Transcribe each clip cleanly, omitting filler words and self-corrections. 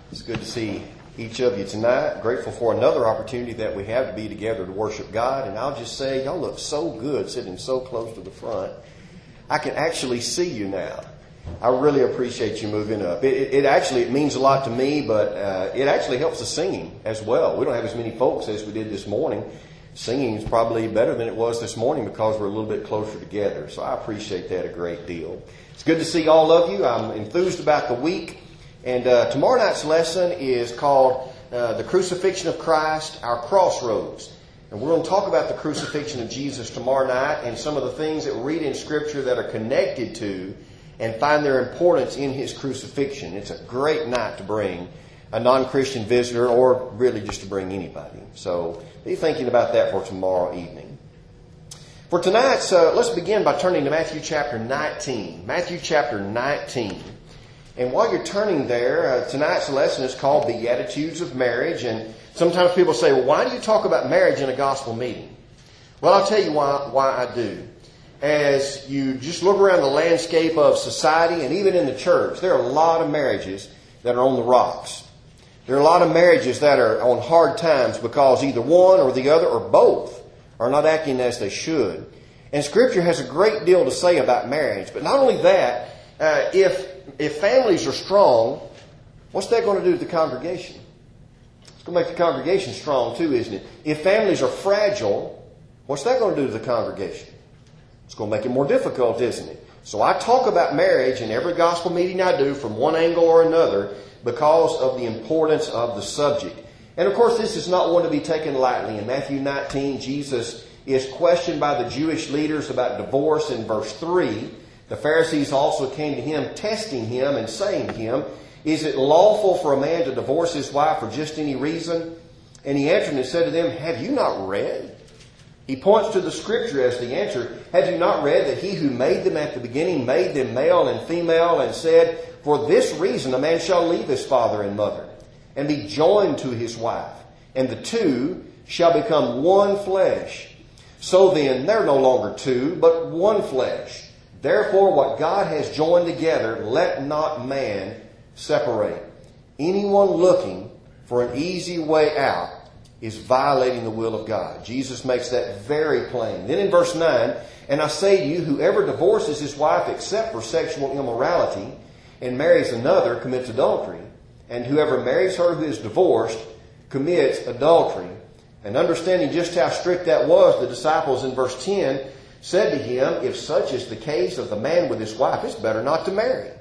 It's good to see each of you tonight. Grateful for another opportunity that we have to be together to worship God. And I'll just say, y'all look so good sitting so close to the front. I can actually see you now. I really appreciate you moving up. It means a lot to me, but it actually helps the singing as well. We don't have as many folks as we did this morning. Singing is probably better than it was this morning because we're a little bit closer together. So I appreciate that a great deal. It's good to see all of you. I'm enthused about the week. And tomorrow night's lesson is called The Crucifixion of Christ, Our Crossroads. And we're going to talk about the crucifixion of Jesus tomorrow night and some of the things that we read in Scripture that are connected to and find their importance in His crucifixion. It's a great night to bring a non-Christian visitor or really just to bring anybody. So be thinking about that for tomorrow evening. For tonight's, let's begin by turning to Matthew chapter 19. Matthew chapter 19. And while you're turning there, tonight's lesson is called Beatitudes of Marriage. And sometimes people say, well, why do you talk about marriage in a gospel meeting? Well, I'll tell you why I do. As you just look around the landscape of society and even in the church, there are a lot of marriages that are on the rocks. There are a lot of marriages that are on hard times because either one or the other or both are not acting as they should. And Scripture has a great deal to say about marriage. But not only that, if families are strong, what's that going to do to the congregation? It's going to make the congregation strong too, isn't it? If families are fragile, what's that going to do to the congregation? It's going to make it more difficult, isn't it? So I talk about marriage in every gospel meeting I do from one angle or another because of the importance of the subject. And of course, this is not one to be taken lightly. In Matthew 19, Jesus is questioned by the Jewish leaders about divorce in verse 3. The Pharisees also came to Him, testing Him and saying to Him, is it lawful for a man to divorce his wife for just any reason? And He answered and said to them, have you not read? He points to the Scripture as the answer. Have you not read that He who made them at the beginning made them male and female and said, for this reason a man shall leave his father and mother and be joined to his wife, and the two shall become one flesh. So then they're no longer two, but one flesh. Therefore what God has joined together, let not man separate. Anyone looking for an easy way out is violating the will of God. Jesus makes that very plain. Then in verse 9, and I say to you, whoever divorces his wife except for sexual immorality and marries another commits adultery. And whoever marries her who is divorced commits adultery. And understanding just how strict that was, the disciples in verse 10 said to Him, if such is the case of the man with his wife, it's better not to marry.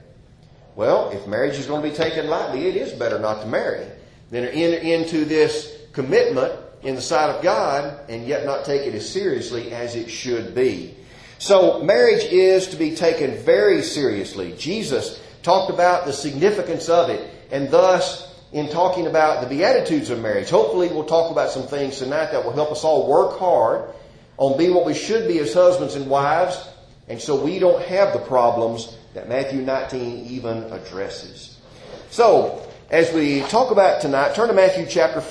Well, if marriage is going to be taken lightly, it is better not to marry than to enter into this commitment in the sight of God and yet not take it as seriously as it should be. So marriage is to be taken very seriously. Jesus talked about the significance of it, and thus in talking about the Beatitudes of marriage, hopefully we'll talk about some things tonight that will help us all work hard on being what we should be as husbands and wives, and so we don't have the problems that Matthew 19 even addresses. So, as we talk about tonight, turn to Matthew chapter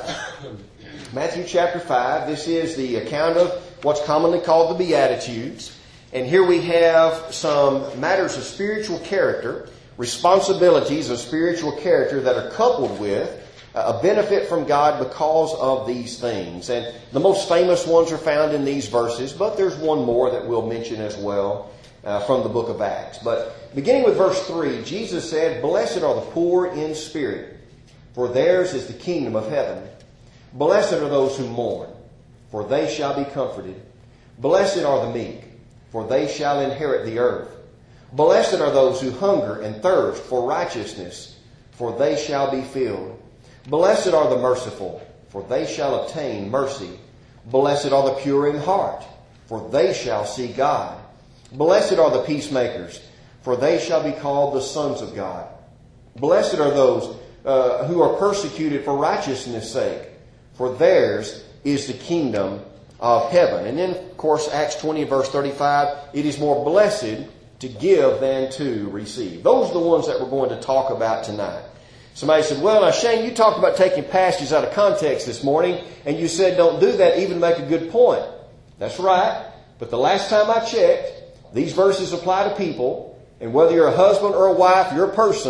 5. Matthew chapter 5, this is the account of what's commonly called the Beatitudes. And here we have some matters of spiritual character, responsibilities of spiritual character that are coupled with a benefit from God because of these things. And the most famous ones are found in these verses, but there's one more that we'll mention as well from the book of Acts. But beginning with verse 3, Jesus said, blessed are the poor in spirit, for theirs is the kingdom of heaven. Blessed are those who mourn, for they shall be comforted. Blessed are the meek, for they shall inherit the earth. Blessed are those who hunger and thirst for righteousness, for they shall be filled. Blessed are the merciful, for they shall obtain mercy. Blessed are the pure in heart, for they shall see God. Blessed are the peacemakers, for they shall be called the sons of God. Blessed are those who are persecuted for righteousness' sake, for theirs is the kingdom of heaven. And then, of course, Acts 20, verse 35, it is more blessed to give than to receive. Those are the ones that we're going to talk about tonight. Somebody said, well, now, Shane, you talked about taking passages out of context this morning, and you said don't do that, even make a good point. That's right. But the last time I checked, these verses apply to people, and whether you're a husband or a wife, you're a person,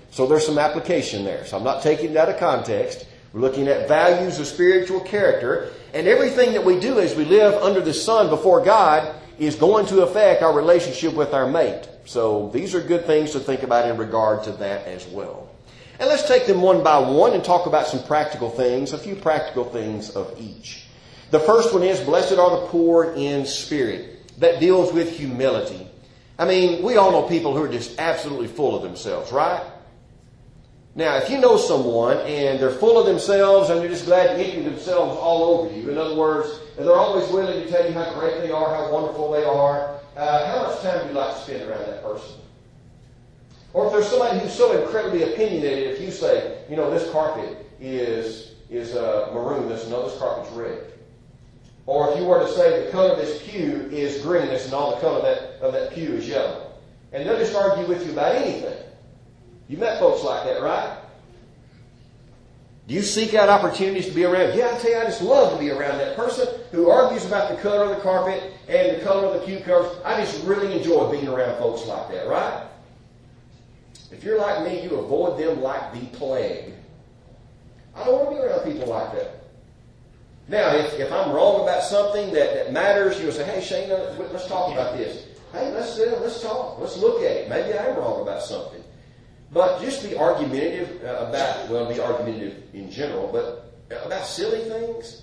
So there's some application there. So I'm not taking it out of context. We're looking at values of spiritual character. And everything that we do as we live under the sun before God is going to affect our relationship with our mate. So these are good things to think about in regard to that as well. And let's take them one by one and talk about some practical things, a few practical things of each. The first one is, blessed are the poor in spirit. That deals with humility. I mean, we all know people who are just absolutely full of themselves, right? Now, if you know someone and they're full of themselves and they're just glad to empty themselves all over you, in other words, they're always willing to tell you how great they are, how wonderful they are, how much time do you like to spend around that person? Or if there's somebody who's so incredibly opinionated, if you say, you know, this carpet is maroon, this carpet's red. Or if you were to say the color of this pew is green, and all the color of that pew is yellow. And they'll just argue with you about anything. You met folks like that, right? Do you seek out opportunities to be around? Yeah, I tell you, I just love to be around that person who argues about the color of the carpet and the color of the pew covers. I just really enjoy being around folks like that, right? If you're like me, you avoid them like the plague. I don't want to be around people like that. Now, if I'm wrong about something that matters, you'll say, hey, Shane, let's talk about this. Hey, let's talk. Let's look at it. Maybe I'm wrong about something. But just be argumentative be argumentative in general, but about silly things.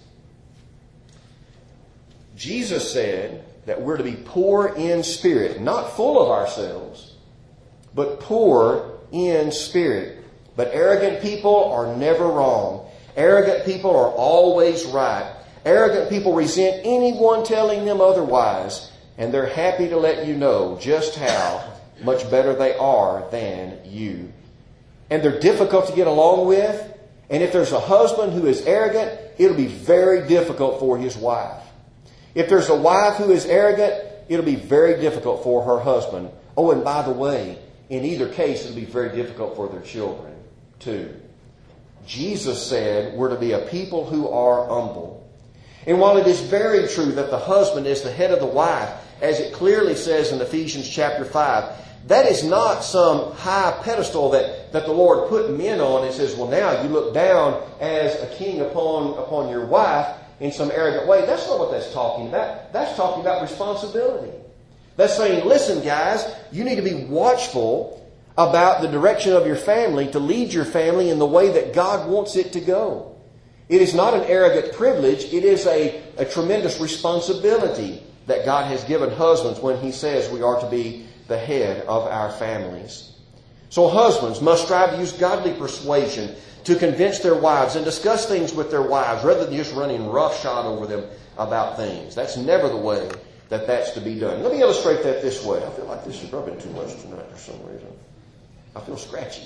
Jesus said that we're to be poor in spirit, not full of ourselves, but poor in spirit. But arrogant people are never wrong. Arrogant people are always right. Arrogant people resent anyone telling them otherwise, and they're happy to let you know just how much better they are than you. And they're difficult to get along with. And if there's a husband who is arrogant, it'll be very difficult for his wife. If there's a wife who is arrogant, it'll be very difficult for her husband. Oh, and by the way, in either case, it'll be very difficult for their children, too. Jesus said we're to be a people who are humble. And while it is very true that the husband is the head of the wife, as it clearly says in Ephesians chapter 5, that is not some high pedestal that the Lord put men on and says, well, now you look down as a king upon your wife in some arrogant way. That's not what that's talking about. That's talking about responsibility. That's saying, listen, guys, you need to be watchful about the direction of your family to lead your family in the way that God wants it to go. It is not an arrogant privilege. It is a tremendous responsibility that God has given husbands when He says we are to be the head of our families. So husbands must strive to use godly persuasion to convince their wives and discuss things with their wives rather than just running roughshod over them about things. That's never the way that's to be done. Let me illustrate that this way. I feel like this is rubbing too much tonight for some reason. I feel scratchy.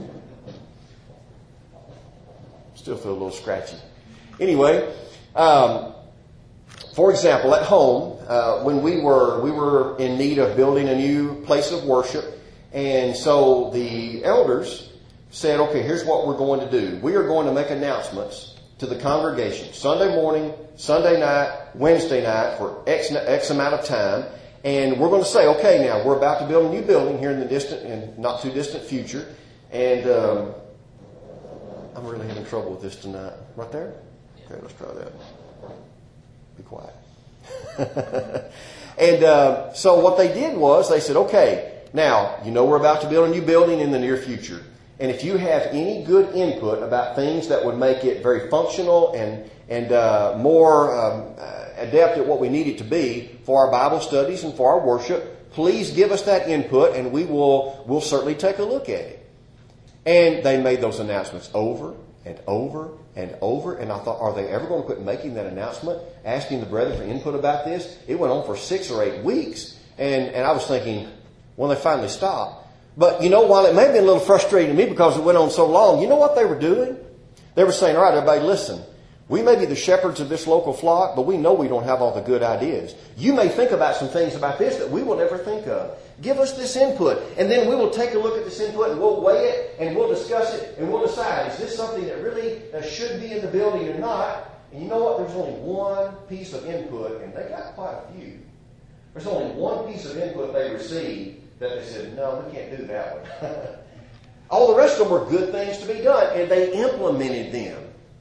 Still feel a little scratchy. Anyway, for example, at home, when we were in need of building a new place of worship, and so the elders said, okay, here's what we're going to do. We are going to make announcements to the congregation Sunday morning, Sunday night, Wednesday night for X amount of time. And we're going to say, okay, now we're about to build a new building here in the distant and not too distant future. And I'm really having trouble with this tonight. Right there? Okay, let's try that. Be quiet. And so what they did was they said, okay, now, you know we're about to build a new building in the near future. And if you have any good input about things that would make it very functional and more adept at what we need it to be for our Bible studies and for our worship, please give us that input and we'll certainly take a look at it. And they made those announcements over and over and over. And I thought, are they ever going to quit making that announcement, asking the brethren for input about this? It went on for 6 or 8 weeks. And I was thinking, well, they finally stopped. But, you know, while it may have been a little frustrating to me because it went on so long, you know what they were doing? They were saying, all right, everybody, listen. We may be the shepherds of this local flock, but we know we don't have all the good ideas. You may think about some things about this that we will never think of. Give us this input, and then we will take a look at this input, and we'll weigh it, and we'll discuss it, and we'll decide, is this something that really should be in the building or not? And you know what? There's only one piece of input, and they got quite a few. There's only one piece of input they received that they said, no, we can't do that one. All the rest of them were good things to be done, and they implemented them.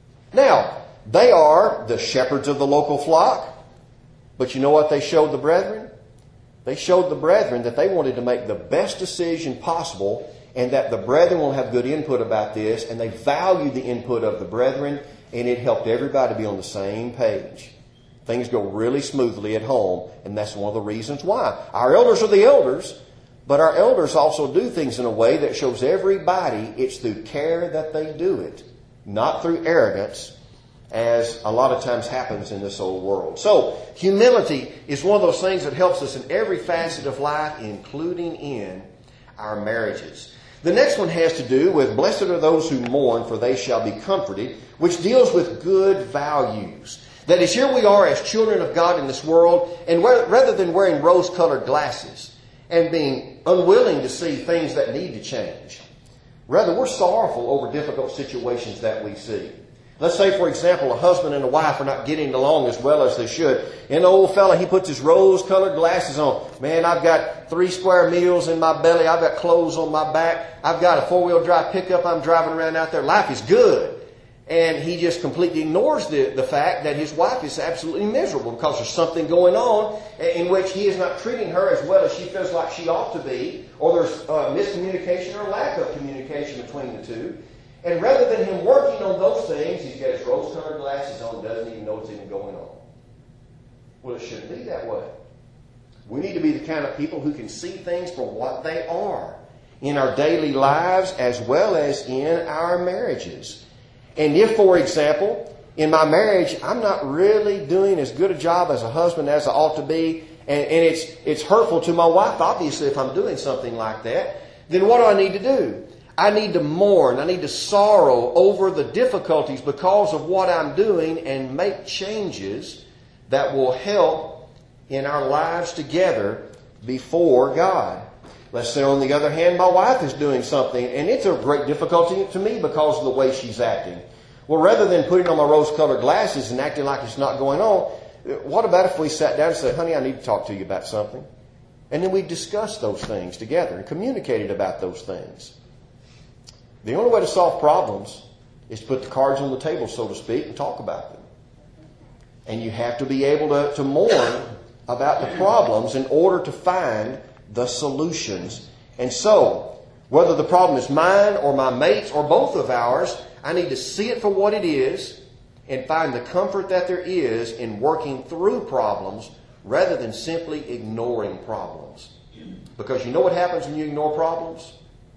Now, they are the shepherds of the local flock, but you know what they showed the brethren? They showed the brethren that they wanted to make the best decision possible, and that the brethren will have good input about this, and they valued the input of the brethren, and it helped everybody to be on the same page. Things go really smoothly at home, and that's one of the reasons why. Our elders are the elders, but our elders also do things in a way that shows everybody it's through care that they do it, not through arrogance, as a lot of times happens in this old world. So, humility is one of those things that helps us in every facet of life, including in our marriages. The next one has to do with, blessed are those who mourn, for they shall be comforted, which deals with good values. That is, here we are as children of God in this world, and rather than wearing rose-colored glasses and being unwilling to see things that need to change, rather we're sorrowful over difficult situations that we see. Let's say, for example, a husband and a wife are not getting along as well as they should. And the old fella, he puts his rose-colored glasses on. Man, I've got 3 square meals in my belly. I've got clothes on my back. I've got a 4-wheel drive pickup. I'm driving around out there. Life is good. And he just completely ignores the fact that his wife is absolutely miserable because there's something going on in which he is not treating her as well as she feels like she ought to be, or there's miscommunication or lack of communication between the two. And rather than him working on those things, he's got his rose-colored glasses on and doesn't even know what's even going on. Well, it shouldn't be that way. We need to be the kind of people who can see things for what they are in our daily lives as well as in our marriages. And if, for example, in my marriage, I'm not really doing as good a job as a husband as I ought to be, and it's hurtful to my wife, obviously, if I'm doing something like that, then what do I need to do? I need to mourn. I need to sorrow over the difficulties because of what I'm doing and make changes that will help in our lives together before God. Let's say, on the other hand, my wife is doing something, and it's a great difficulty to me because of the way she's acting. Well, rather than putting on my rose-colored glasses and acting like it's not going on, what about if we sat down and said, honey, I need to talk to you about something? And then we discussed those things together and communicated about those things. The only way to solve problems is to put the cards on the table, so to speak, and talk about them. And you have to be able to mourn about the problems in order to find the solutions. And so, whether the problem is mine or my mate's or both of ours, I need to see it for what it is and find the comfort that there is in working through problems rather than simply ignoring problems. Because you know what happens when you ignore problems?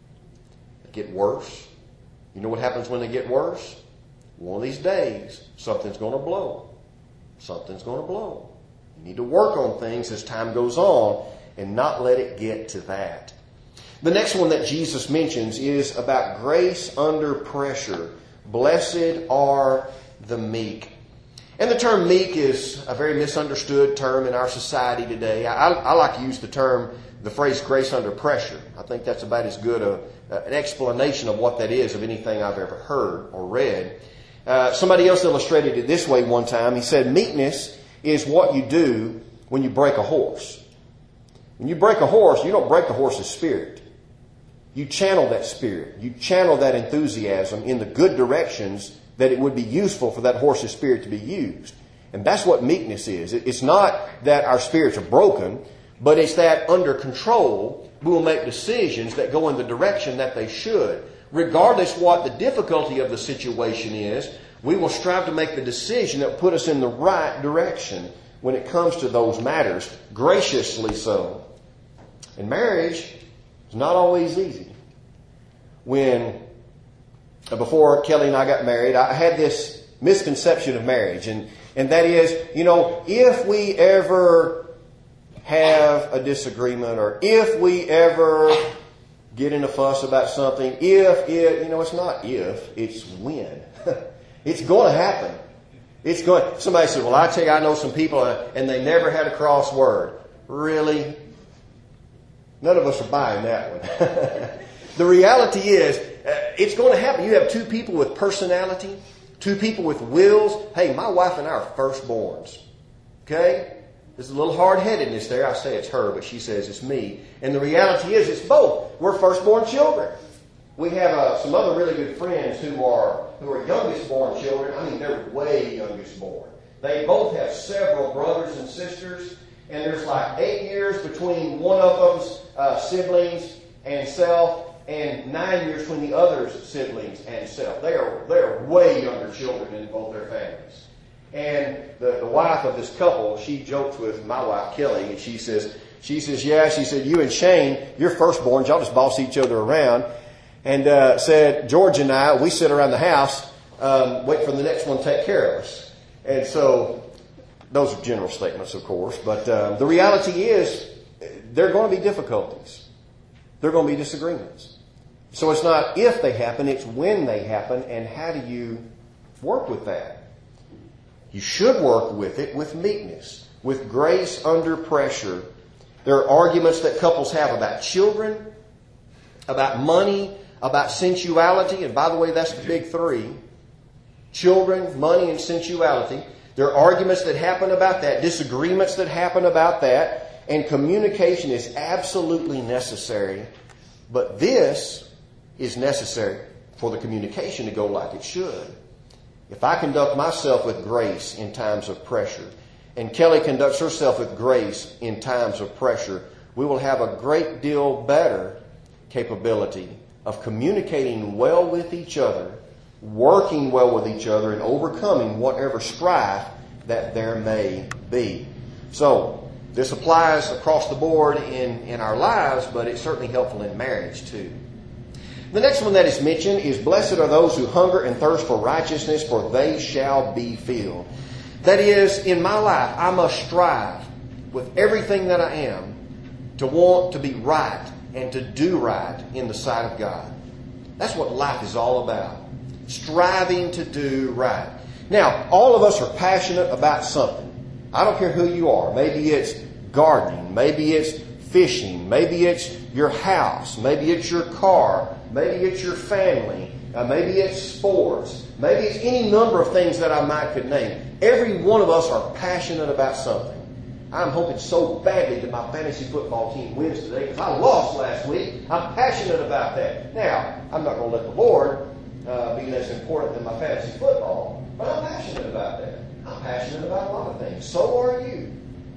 They get worse. You know what happens when they get worse? One of these days, something's going to blow. Something's going to blow. You need to work on things as time goes on and not let it get to that. The next one that Jesus mentions is about grace under pressure. Blessed are the meek. And the term meek is a very misunderstood term in our society today. I like to use the phrase grace under pressure. I think that's about as good an explanation of what that is of anything I've ever heard or read. Somebody else illustrated it this way one time. He said, meekness is what you do when you break a horse. When you break a horse, you don't break the horse's spirit. You channel that spirit. You channel that enthusiasm in the good directions that it would be useful for that horse's spirit to be used. And that's what meekness is. It's not that our spirits are broken, but it's that under control, we will make decisions that go in the direction that they should. Regardless what the difficulty of the situation is, we will strive to make the decision that will put us in the right direction when it comes to those matters, graciously so. And marriage is not always easy. Before Kelly and I got married, I had this misconception of marriage, and that is, if we ever have a disagreement, or if we ever get in a fuss about something, it's not if, it's when. It's going to happen. Somebody said, well, I tell you, I know some people and they never had a crossword. Really? None of us are buying that one. The reality is, it's going to happen. You have two people with personality, two people with wills. Hey, my wife and I are firstborns. Okay? There's a little hard-headedness there. I say it's her, but she says it's me. And the reality is, it's both. We're firstborn children. We have some other really good friends who are youngest born children. I mean, they're way youngest born. They both have several brothers and sisters, and there's like 8 years between one of them's siblings and self, and 9 years between the other's siblings and self. They are way younger children in both their families. And the wife of this couple, she jokes with my wife Kelly, and she says, yeah, she said, you and Shane, you're firstborns, y'all just boss each other around. And said, George and I, we sit around the house, wait for the next one to take care of us. And so, those are general statements, of course, but the reality is, there are going to be difficulties. There are going to be disagreements. So it's not if they happen, it's when they happen, and how do you work with that? You should work with it with meekness, with grace under pressure. There are arguments that couples have about children, about money, about sensuality, and by the way, that's the big three. Children, money, and sensuality. There are arguments that happen about that, disagreements that happen about that, and communication is absolutely necessary. But this is necessary for the communication to go like it should. If I conduct myself with grace in times of pressure, and Kelly conducts herself with grace in times of pressure, we will have a great deal better capability of communicating well with each other, working well with each other, and overcoming whatever strife that there may be. So, this applies across the board in our lives, but it's certainly helpful in marriage too. The next one that is mentioned is, blessed are those who hunger and thirst for righteousness, for they shall be filled. That is, in my life, I must strive with everything that I am to want to be right and to do right in the sight of God. That's what life is all about. Striving to do right. Now, all of us are passionate about something. I don't care who you are. Maybe it's gardening. Maybe it's fishing. Maybe it's your house. Maybe it's your car. Maybe it's your family. Maybe it's sports. Maybe it's any number of things that I could name. Every one of us are passionate about something. I'm hoping so badly that my fantasy football team wins today because I lost last week. I'm passionate about that. Now, I'm not going to let the Lord be less important than my fantasy football, but I'm passionate about that. I'm passionate about a lot of things. So are you.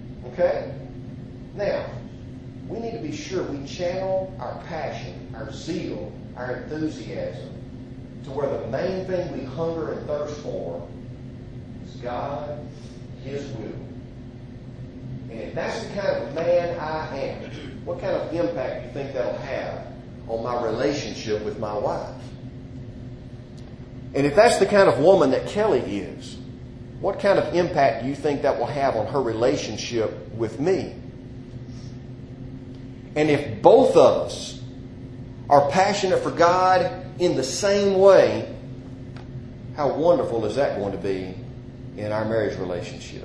Okay? Now, we need to be sure we channel our passion, our zeal, our enthusiasm to where the main thing we hunger and thirst for is God, His will. And if that's the kind of man I am, what kind of impact do you think that'll have on my relationship with my wife? And if that's the kind of woman that Kelly is, what kind of impact do you think that will have on her relationship with me? And if both of us are passionate for God in the same way, how wonderful is that going to be in our marriage relationship?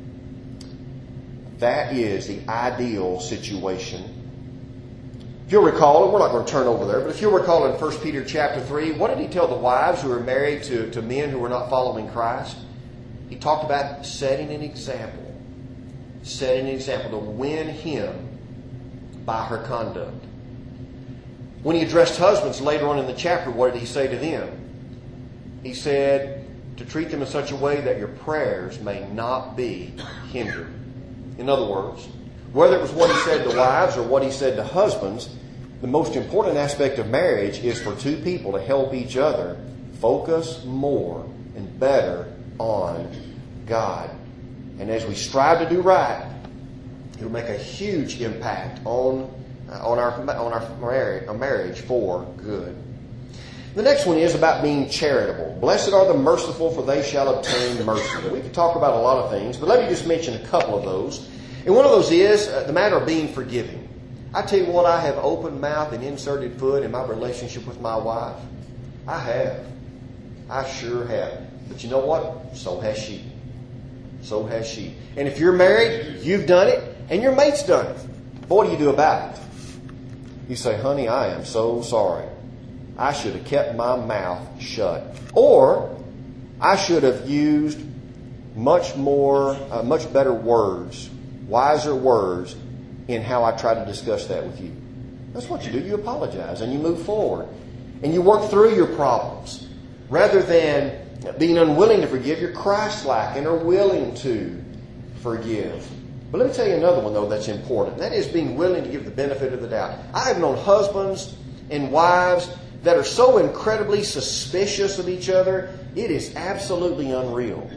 That is the ideal situation. If you'll recall, and we're not going to turn over there, but if you'll recall in 1 Peter chapter 3, what did he tell the wives who are married to men who were not following Christ? He talked about setting an example. Setting an example to win him by her conduct. When he addressed husbands later on in the chapter, what did he say to them? He said to treat them in such a way that your prayers may not be hindered. In other words, whether it was what he said to wives or what he said to husbands, the most important aspect of marriage is for two people to help each other focus more and better on God. And as we strive to do right, it'll make a huge impact on our marriage for good. The next one is about being charitable. Blessed are the merciful, for they shall obtain mercy. We could talk about a lot of things, but let me just mention a couple of those. And one of those is the matter of being forgiving. I tell you what, I have open mouth and inserted foot in my relationship with my wife. I have. I sure have. But you know what? So has she. So has she. And if you're married, you've done it, and your mate's done it. What do you do about it? You say, honey, I am so sorry. I should have kept my mouth shut. Or I should have used much better words, wiser words in how I try to discuss that with you. That's what you do. You apologize and you move forward. and you work through your problems. Rather than being unwilling to forgive, you're Christ-like and are willing to forgive. But let me tell you another one, though, that's important. That is being willing to give the benefit of the doubt. I have known husbands and wives that are so incredibly suspicious of each other, it is absolutely unreal.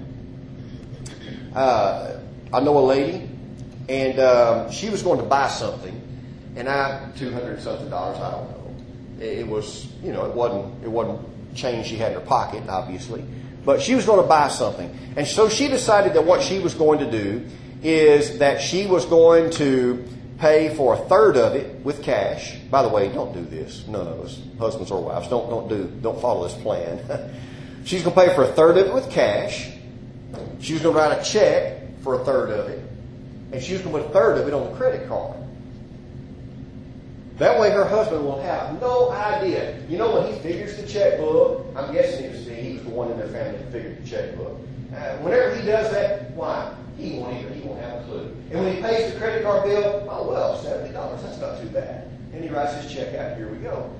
I know a lady, and she was going to buy something, and $200-something, I don't know. It was, it wasn't change she had in her pocket, obviously, but she was going to buy something. And so she decided that what she was going to do is that she was going to pay for a third of it with cash. By the way, don't do this. None of us, husbands or wives, don't follow this plan. She's going to pay for a third of it with cash. She was going to write a check for a third of it, and she was going to put a third of it on the credit card. That way her husband will have no idea. When he figures the checkbook, I'm guessing he was the one in their family that figured the checkbook. Whenever he does that, why? He won't have a clue. And when he pays the credit card bill, $70, that's not too bad. And he writes his check out, here we go.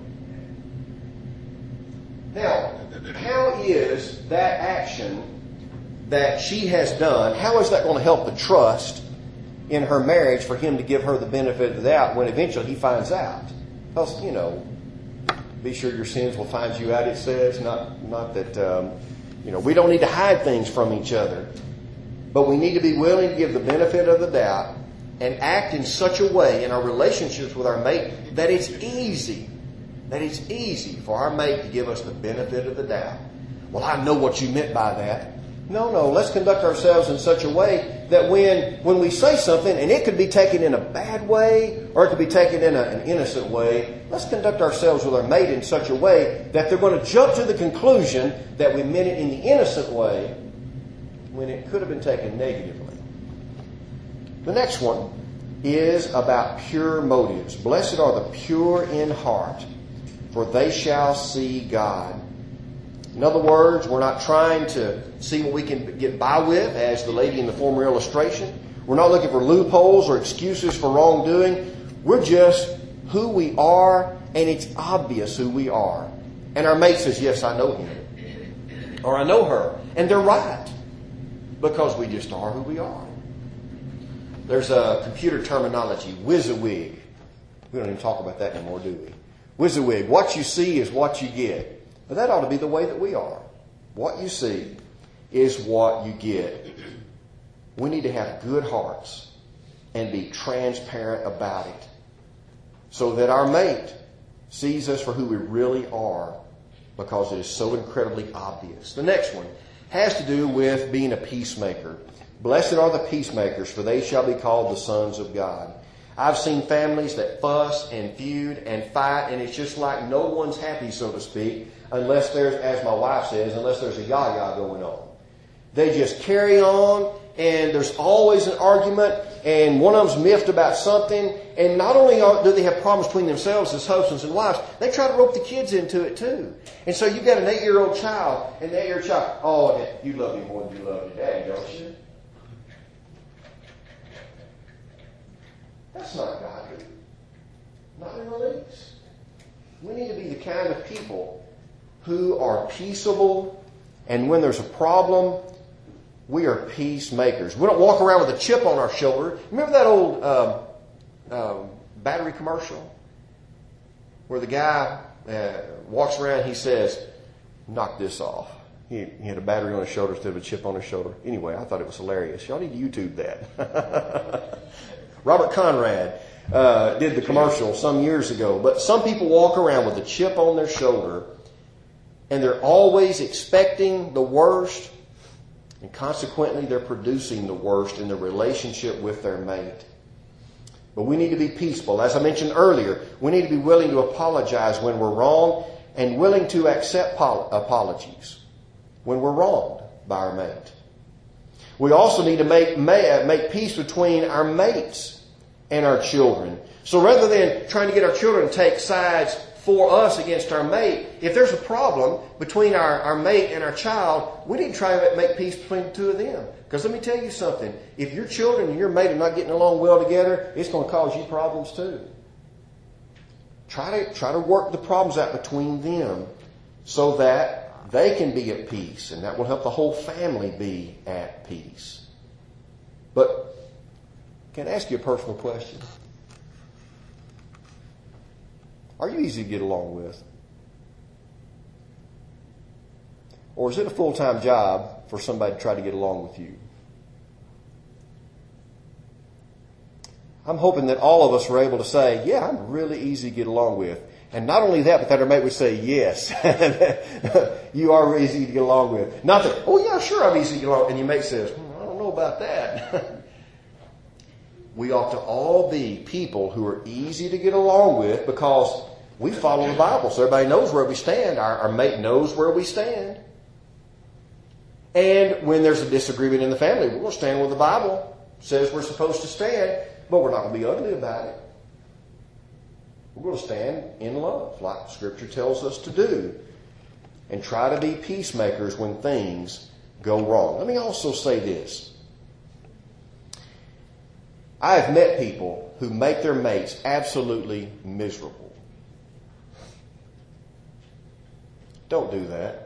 Now, how is that action that she has done, how is that going to help the trust in her marriage for him to give her the benefit of the doubt when eventually he finds out? Because, be sure your sins will find you out, it says. Not that, we don't need to hide things from each other. But we need to be willing to give the benefit of the doubt and act in such a way in our relationships with our mate that it's easy for our mate to give us the benefit of the doubt. Well, I know what you meant by that. No, let's conduct ourselves in such a way that when we say something, and it could be taken in a bad way or it could be taken in an innocent way, let's conduct ourselves with our mate in such a way that they're going to jump to the conclusion that we meant it in the innocent way when it could have been taken negatively. The next one is about pure motives. Blessed are the pure in heart, for they shall see God. In other words, we're not trying to see what we can get by with, as the lady in the former illustration. We're not looking for loopholes or excuses for wrongdoing. We're just who we are, and it's obvious who we are. And our mate says, yes, I know him. Or I know her. And they're right. Because we just are who we are. There's a computer terminology, WYSIWYG. We don't even talk about that anymore, do we? WYSIWYG. What you see is what you get. But that ought to be the way that we are. What you see is what you get. We need to have good hearts and be transparent about it so that our mate sees us for who we really are, because it is so incredibly obvious. The next one has to do with being a peacemaker. Blessed are the peacemakers, for they shall be called the sons of God. I've seen families that fuss and feud and fight, and it's just like no one's happy, so to speak, unless there's, as my wife says, unless there's a yah-yah going on. They just carry on, and there's always an argument, and one of them's miffed about something, and not only do they have problems between themselves as husbands and wives, they try to rope the kids into it too. And so you've got an 8-year-old child, and the 8-year-old child, oh, you love me more than you love your daddy, don't you? That's not godly. Not in the least. We need to be the kind of people who are peaceable, and when there's a problem, we are peacemakers. We don't walk around with a chip on our shoulder. Remember that old battery commercial where the guy walks around, he says, knock this off. He had a battery on his shoulder instead of a chip on his shoulder. Anyway, I thought it was hilarious. Y'all need to YouTube that. Robert Conrad did the commercial some years ago. But some people walk around with a chip on their shoulder, and they're always expecting the worst, and consequently they're producing the worst in their relationship with their mate. But we need to be peaceful. As I mentioned earlier, we need to be willing to apologize when we're wrong and willing to accept apologies when we're wronged by our mate. We also need to make peace between our mates and our children. So rather than trying to get our children to take sides for us against our mate, if there's a problem between our mate and our child, we need to try to make peace between the two of them. Because let me tell you something, if your children and your mate are not getting along well together, it's going to cause you problems too. Try to work the problems out between them so that they can be at peace, and that will help the whole family be at peace. But can I ask you a personal question? Are you easy to get along with? Or is it a full-time job for somebody to try to get along with you? I'm hoping that all of us are able to say, yeah, I'm really easy to get along with. And not only that, but that our mate would say, yes, you are easy to get along with. Not that, oh yeah, sure, I'm easy to get along with. And your mate says, I don't know about that. We ought to all be people who are easy to get along with because we follow the Bible. So everybody knows where we stand. Our mate knows where we stand. And when there's a disagreement in the family, we're going to stand where the Bible says we're supposed to stand, but we're not going to be ugly about it. We're going to stand in love, like Scripture tells us to do, and try to be peacemakers when things go wrong. Let me also say this. I have met people who make their mates absolutely miserable. Don't do that.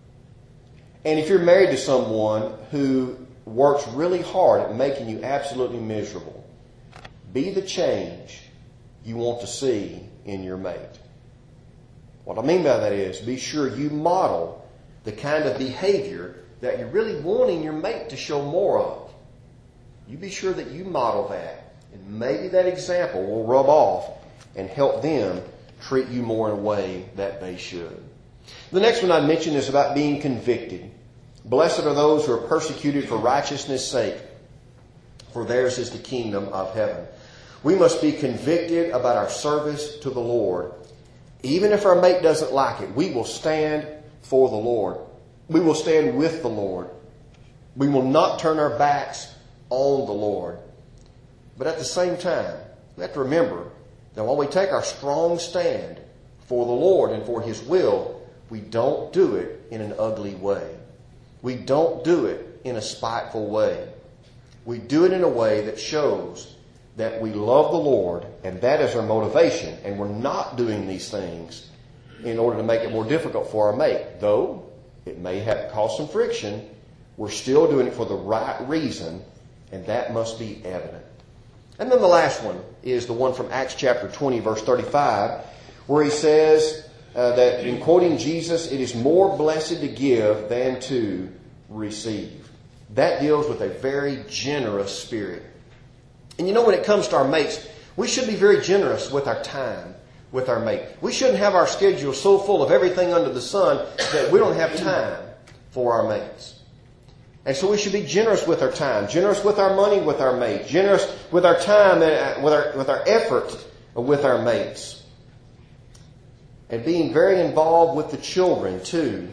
And if you're married to someone who works really hard at making you absolutely miserable, be the change you want to see in your mate. What I mean by that is, be sure you model the kind of behavior that you're really wanting your mate to show more of. You be sure that you model that. And maybe that example will rub off and help them treat you more in a way that they should. The next one I mentioned is about being convicted. Blessed are those who are persecuted for righteousness' sake, for theirs is the kingdom of heaven. We must be convicted about our service to the Lord. Even if our mate doesn't like it, we will stand for the Lord. We will stand with the Lord. We will not turn our backs on the Lord. But at the same time, we have to remember that while we take our strong stand for the Lord and for His will, we don't do it in an ugly way. We don't do it in a spiteful way. We do it in a way that shows that we love the Lord, and that is our motivation. And we're not doing these things in order to make it more difficult for our mate. Though it may have cause some friction, we're still doing it for the right reason, and that must be evident. And then the last one is the one from Acts chapter 20, verse 35, where he says that in quoting Jesus, it is more blessed to give than to receive. That deals with a very generous spirit. And you know, when it comes to our mates, we should be very generous with our time with our mate. We shouldn't have our schedule so full of everything under the sun that we don't have time for our mates. And so we should be generous with our time, generous with our money with our mate, generous with our time, with our effort with our mates. And being very involved with the children too,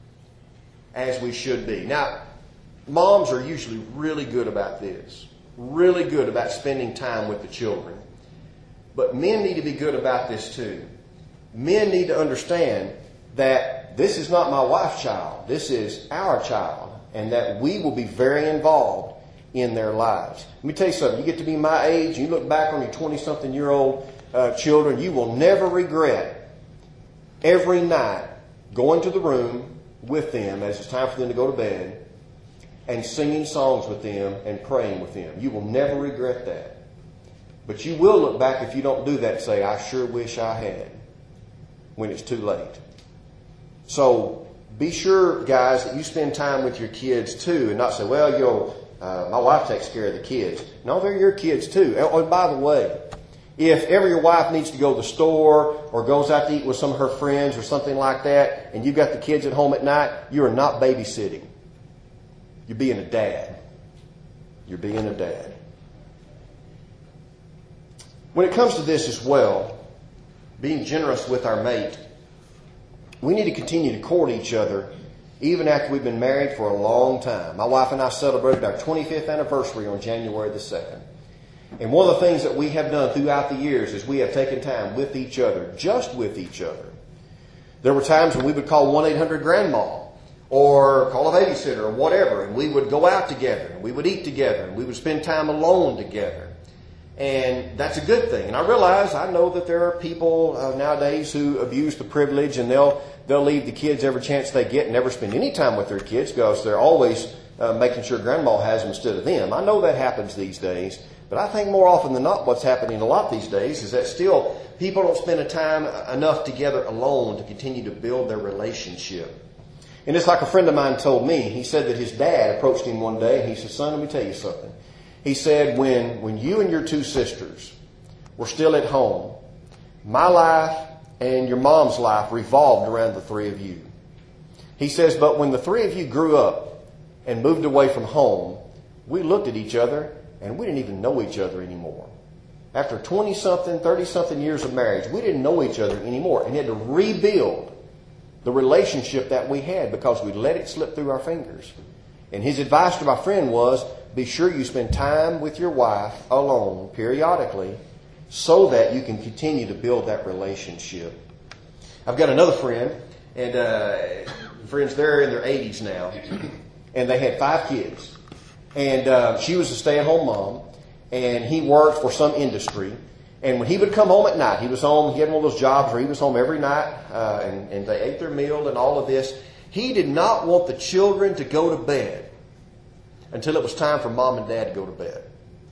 as we should be. Now, moms are usually really good about this. Really good about spending time with the children. But men need to be good about this too. Men need to understand that this is not my wife's child. This is our child. And that we will be very involved in their lives. Let me tell you something. You get to be my age, you look back on your 20-something-year-old children, you will never regret every night going to the room with them as it's time for them to go to bed and singing songs with them and praying with them. You will never regret that. But you will look back if you don't do that and say, I sure wish I had, when it's too late. So be sure, guys, that you spend time with your kids too and not say, well, my wife takes care of the kids. No, they're your kids too. Oh, by the way, if ever your wife needs to go to the store or goes out to eat with some of her friends or something like that, and you've got the kids at home at night, you are not babysitting. You're being a dad. You're being a dad. When it comes to this as well, being generous with our mate, we need to continue to court each other even after we've been married for a long time. My wife and I celebrated our 25th anniversary on January the 2nd. And one of the things that we have done throughout the years is we have taken time with each other, just with each other. There were times when we would call 1-800-GRANDMA or call a babysitter or whatever, and we would go out together, and we would eat together, and we would spend time alone together. And that's a good thing. And I know that there are people nowadays who abuse the privilege, and they'll leave the kids every chance they get and never spend any time with their kids because they're always making sure grandma has them instead of them. I know that happens these days, but I think more often than not what's happening a lot these days is that still people don't spend time enough together alone to continue to build their relationship. And it's like a friend of mine told me. He said that his dad approached him one day and he said, "Son, let me tell you something." He said, when you and your two sisters were still at home, my life and your mom's life revolved around the three of you. He says, but when the three of you grew up and moved away from home, we looked at each other and we didn't even know each other anymore. After 20-something, 30-something years of marriage, we didn't know each other anymore and had to rebuild the relationship that we had because we let it slip through our fingers. And his advice to my friend was, be sure you spend time with your wife alone periodically so that you can continue to build that relationship. I've got another friend, and friends, they're in their 80s now, and they had 5 kids. And she was a stay-at-home mom, and he worked for some industry. And when he would come home at night, he had one of those jobs where he was home every night, and they ate their meal and all of this. He did not want the children to go to bed until it was time for mom and dad to go to bed.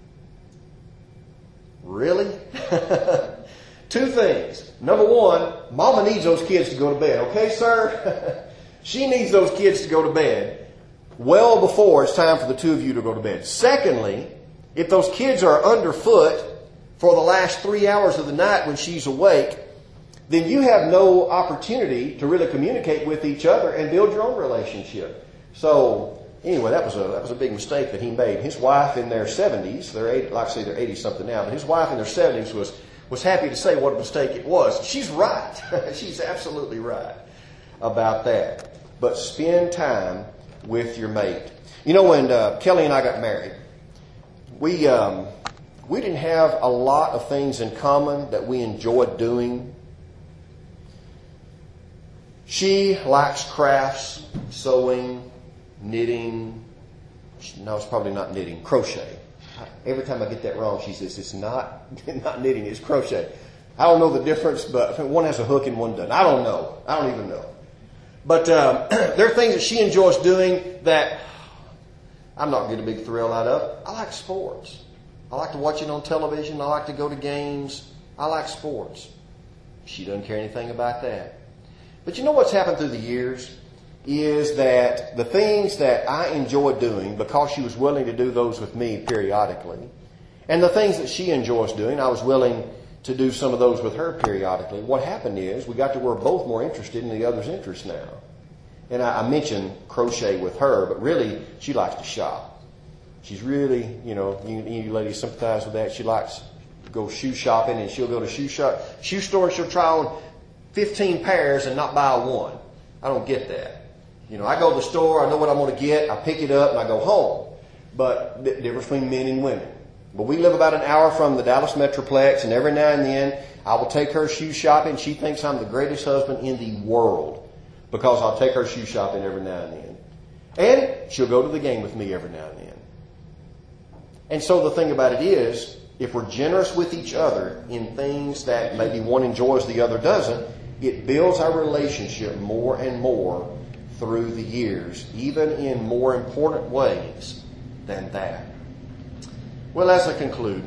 Really? 2 things. Number 1, mama needs those kids to go to bed. Okay, sir? She needs those kids to go to bed well before it's time for the 2 of you to go to bed. Secondly, if those kids are underfoot for the last 3 hours of the night when she's awake, then you have no opportunity to really communicate with each other and build your own relationship. So anyway, that was a big mistake that he made. His wife in their 70s, they're 80-something now, but his wife in their 70s was happy to say what a mistake it was. She's right. She's absolutely right about that. But spend time with your mate. You know, when Kelly and I got married, we didn't have a lot of things in common that we enjoyed doing. She likes crafts, sewing, knitting. No, it's probably not knitting. Crochet. Every time I get that wrong, she says, it's not knitting, it's crochet. I don't know the difference, but one has a hook and one doesn't. I don't know. I don't even know. But there are things that she enjoys doing that I'm not getting a big thrill out of. I like sports. I like to watch it on television. I like to go to games. I like sports. She doesn't care anything about that. But you know what's happened through the years is that the things that I enjoy doing, because she was willing to do those with me periodically, and the things that she enjoys doing, I was willing to do some of those with her periodically. What happened is we got to where we're both more interested in the other's interests now. And I mentioned crochet with her, but really she likes to shop. She's really, you ladies sympathize with that. She likes to go shoe shopping, and she'll go to shoe store, and she'll try on 15 pairs and not buy one. I don't get that. I go to the store, I know what I'm going to get, I pick it up, and I go home. But the difference between men and women. But we live about an hour from the Dallas Metroplex, and every now and then I will take her shoe shopping. She thinks I'm the greatest husband in the world because I'll take her shoe shopping every now and then. And she'll go to the game with me every now and then. And so the thing about it is, if we're generous with each other in things that maybe one enjoys, the other doesn't, it builds our relationship more and more through the years, even in more important ways than that. Well, as I conclude,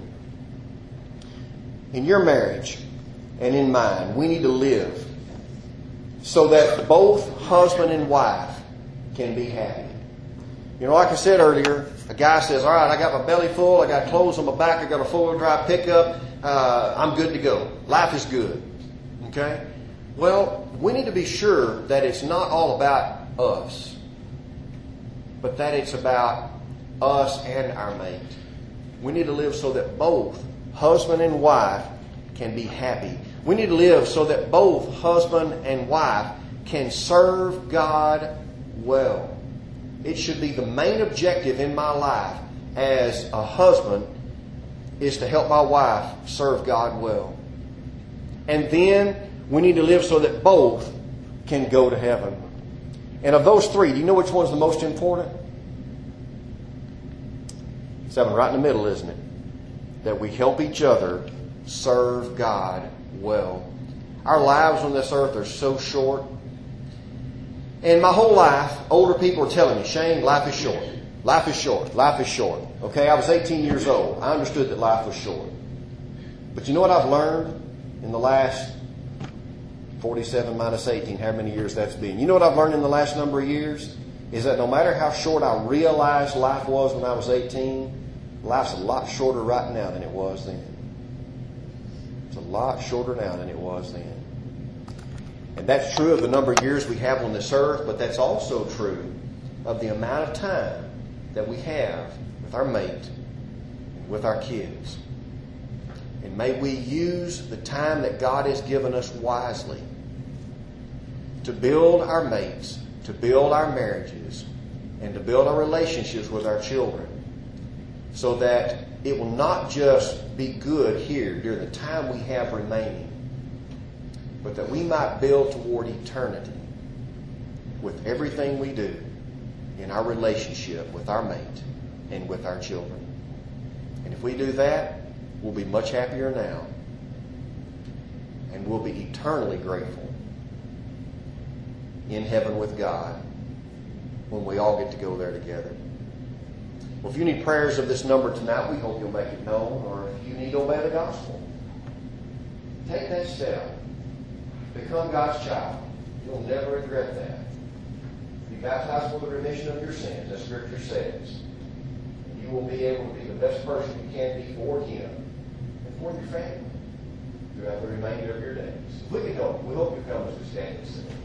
in your marriage and in mine, we need to live so that both husband and wife can be happy. Like I said earlier, a guy says, all right, I got my belly full, I got clothes on my back, I got a four-wheel drive pickup, I'm good to go. Life is good. Okay? Well, we need to be sure that it's not all about us, but that it's about us and our mate. We need to live so that both husband and wife can be happy. We need to live so that both husband and wife can serve God well. It should be the main objective in my life as a husband is to help my wife serve God well. And then we need to live so that both can go to heaven. And of those 3, do you know which one's the most important? It's that one right in the middle, isn't it? that we help each other serve God well. Our lives on this earth are so short. And my whole life, older people are telling me, Shane, life is short. Life is short. Life is short. Okay, I was 18 years old. I understood that life was short. But you know what I've learned in the last 47 minus 18, however many years that's been. You know what I've learned in the last number of years? Is that no matter how short I realized life was when I was 18, life's a lot shorter right now than it was then. It's a lot shorter now than it was then. And that's true of the number of years we have on this earth, but that's also true of the amount of time that we have with our mate, with our kids. And may we use the time that God has given us wisely to build our mates, to build our marriages, and to build our relationships with our children, so that it will not just be good here during the time we have remaining, but that we might build toward eternity with everything we do in our relationship with our mate and with our children. And if we do that, we'll be much happier now, and we'll be eternally grateful in heaven with God when we all get to go there together. Well, if you need prayers of this number tonight, we hope you'll make it known. Or if you need to obey the gospel, take that step. Become God's child. You'll never regret that. Be baptized for the remission of your sins, as Scripture says. You will be able to be the best person you can be for Him and for your family throughout the remainder of your days. If we can help, we hope you come as we stand and sing.